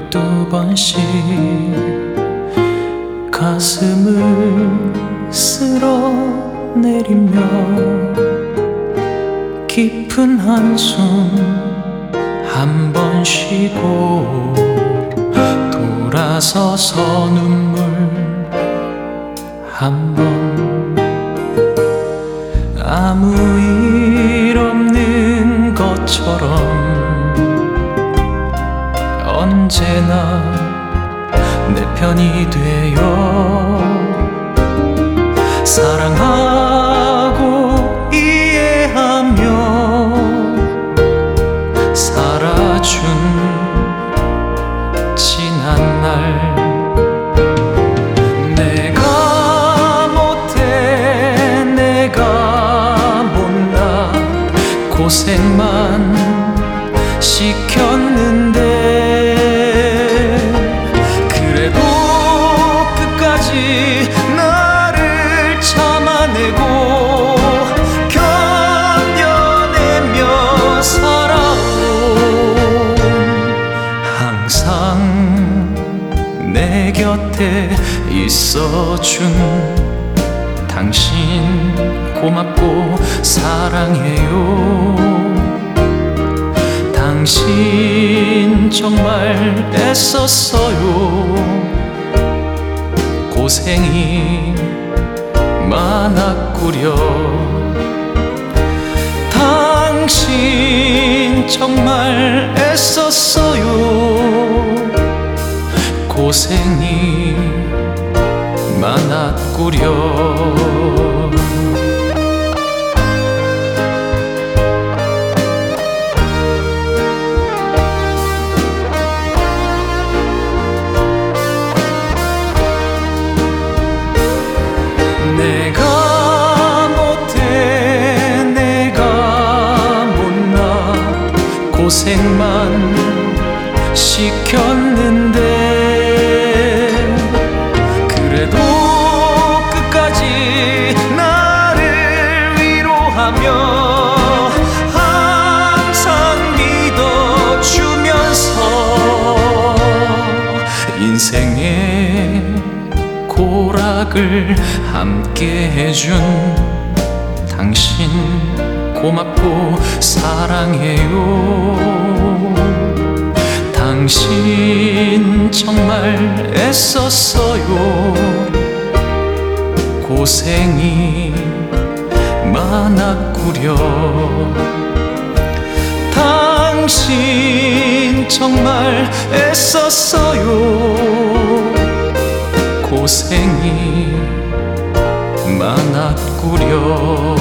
열두 번씩 가슴을 쓸어내리며 깊은 한숨 한 번 쉬고 돌아서서 눈물 한 번 아무 일 없는 것처럼 언제나 내 편이 되어 사랑하고 이해하며 살아준 지난 날 내가 못해 내가 못나 고생만 시켰는데 그래도 끝까지 나를 참아내고 견뎌내며 살아온 항상 내 곁에 있어준 당신 고맙고 사랑해요. 당신 정말 애썼어요. 고생이 많았구려. 당신 정말 애썼어요. 고생이 많았구려. 내가 못해 내가 못나 고생만 시켰는데 그래도 끝까지 나를 위로하며 항상 믿어주면서 인생의 고락을 함께 해준 당신 고맙고 사랑해요. 당신 정말 애썼어요. 고생이 많았구려. 당신 정말 애썼어요. 고생이 많았구려.